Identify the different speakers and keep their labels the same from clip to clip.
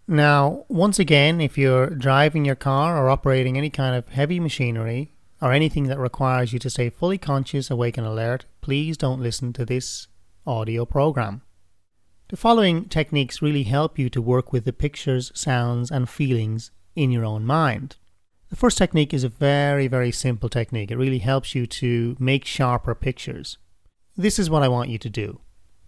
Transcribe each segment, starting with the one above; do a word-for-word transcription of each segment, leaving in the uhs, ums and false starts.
Speaker 1: Now, once again, if you're driving your car or operating any kind of heavy machinery or anything that requires you to stay fully conscious, awake and alert, please don't listen to this audio program. The following techniques really help you to work with the pictures, sounds and feelings in your own mind. The first technique is a very, very simple technique. It really helps you to make sharper pictures. This is what I want you to do.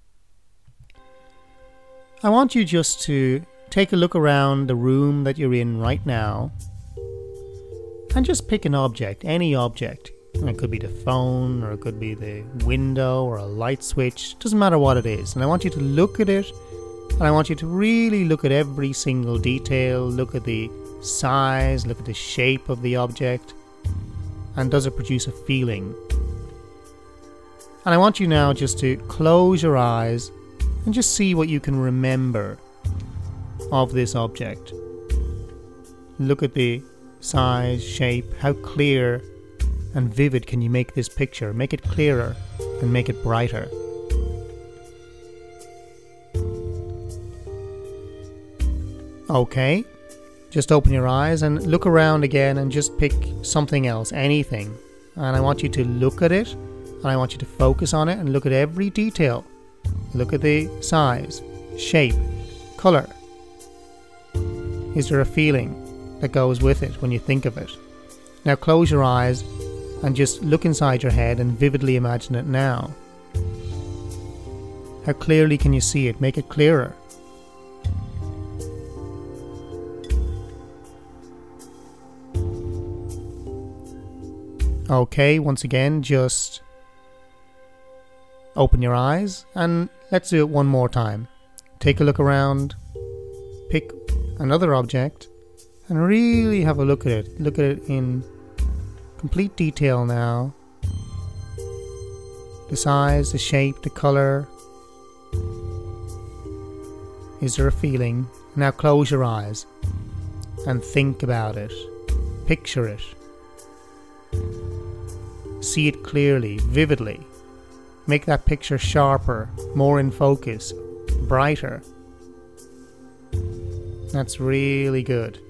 Speaker 1: I want you just to take a look around the room that you're in right now and just pick an object, any object. It could be the phone, or it could be the window, or a light switch. Doesn't matter what it is. And I want you to look at it, and I want you to really look at every single detail. Look at the size, look at the shape of the object, and does it produce a feeling? And I want you now just to close your eyes and just see what you can remember of this object. Look at the size, shape, how clear and vivid can you make this picture? Make it clearer and make it brighter. Okay, just open your eyes and look around again and just pick something else, anything. And I want you to look at it, and I want you to focus on it and look at every detail. Look at the size, shape, colour. Is there a feeling that goes with it when you think of it? Now close your eyes and just look inside your head and vividly imagine it now. How clearly can you see it? Make it clearer. Okay, once again, just open your eyes and let's do it one more time. Take a look around, pick another object and really have a look at it. Look at it in complete detail now. The size, the shape, the colour. Is there a feeling? Now close your eyes and think about it. Picture it. See it clearly, vividly. Make that picture sharper, more in focus, brighter. That's really good.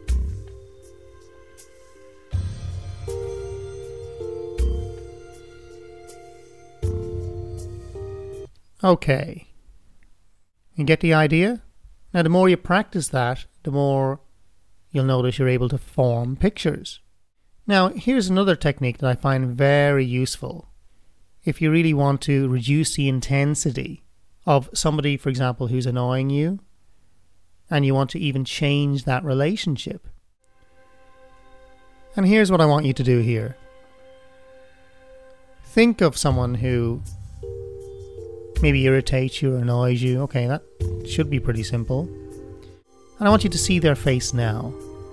Speaker 1: Okay. You get the idea? Now the more you practice that, the more you'll notice you're able to form pictures. Now here's another technique that I find very useful. If you really want to reduce the intensity of somebody, for example, who's annoying you, and you want to even change that relationship. And here's what I want you to do here. Think of someone who maybe irritates you or annoys you. Okay, that should be pretty simple. And I want you to see their face now.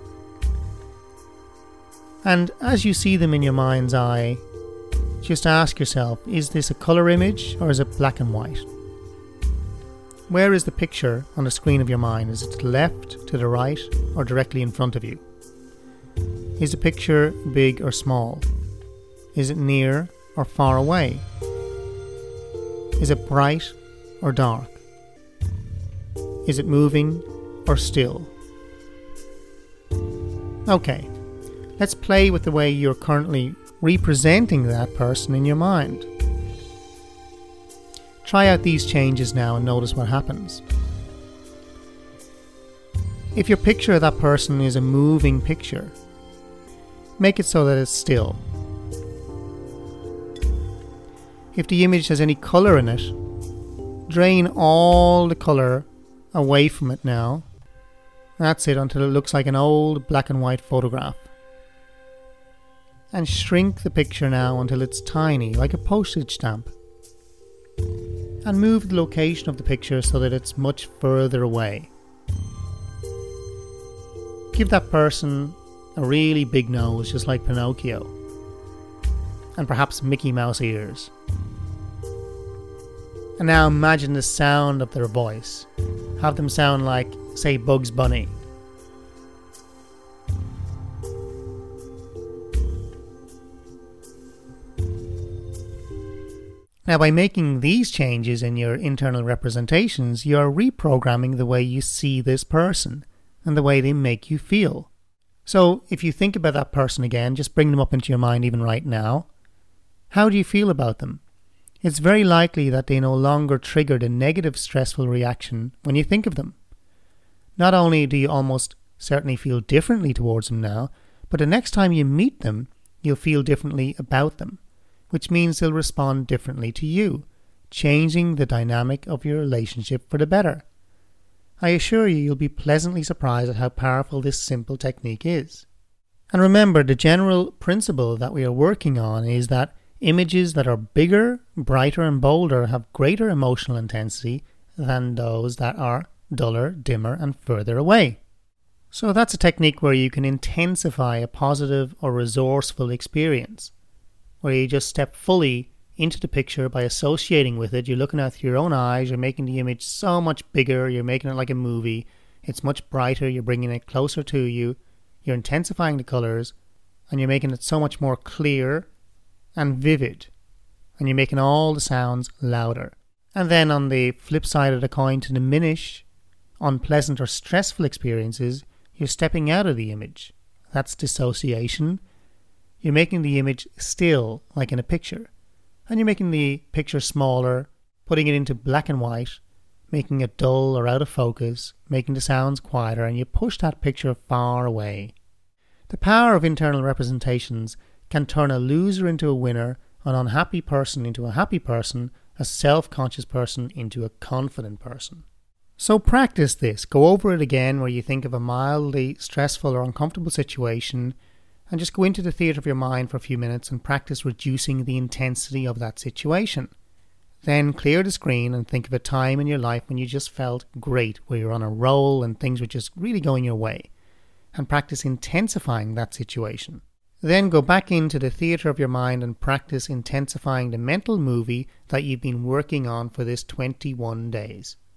Speaker 1: And as you see them in your mind's eye, just ask yourself, is this a colour image or is it black and white? Where is the picture on the screen of your mind? Is it to the left, to the right, or directly in front of you? Is the picture big or small? Is it near or far away? Is it bright or dark? Is it moving or still? Okay, let's play with the way you're currently representing that person in your mind. Try out these changes now and notice what happens. If your picture of that person is a moving picture, make it so that it's still. If the image has any colour in it, drain all the colour away from it now. That's it, until it looks like an old black and white photograph. And shrink the picture now until it's tiny, like a postage stamp. And move the location of the picture so that it's much further away. Give that person a really big nose, just like Pinocchio. And perhaps Mickey Mouse ears. And now imagine the sound of their voice. Have them sound like, say, Bugs Bunny. Now, by making these changes in your internal representations, you're reprogramming the way you see this person. and the way they make you feel. So if you think about that person again, just bring them up into your mind even right now. How do you feel about them? It's very likely that they no longer triggered a negative stressful reaction when you think of them. Not only do you almost certainly feel differently towards them now, but the next time you meet them, you'll feel differently about them, which means they'll respond differently to you, changing the dynamic of your relationship for the better. I assure you, you'll be pleasantly surprised at how powerful this simple technique is. And remember, the general principle that we are working on is that images that are bigger, brighter and bolder have greater emotional intensity than those that are duller, dimmer and further away. So that's a technique where you can intensify a positive or resourceful experience, where you just step fully into the picture by associating with it. You're looking at it through your own eyes, you're making the image so much bigger, you're making it like a movie, it's much brighter, you're bringing it closer to you, you're intensifying the colours, and you're making it so much more clear and vivid, and you're making all the sounds louder. And then on the flip side of the coin, to diminish unpleasant or stressful experiences, you're stepping out of the image. That's dissociation. You're making the image still, like in a picture. And you're making the picture smaller, putting it into black and white, making it dull or out of focus, making the sounds quieter, and you push that picture far away. The power of internal representations can turn a loser into a winner, an unhappy person into a happy person, a self-conscious person into a confident person. So practice this. Go over it again where you think of a mildly stressful or uncomfortable situation, and just go into the theatre of your mind for a few minutes and practice reducing the intensity of that situation. Then clear the screen and think of a time in your life when you just felt great, where you're on a roll and things were just really going your way, and practice intensifying that situation. Then go back into the theatre of your mind and practice intensifying the mental movie that you've been working on for this twenty-one days.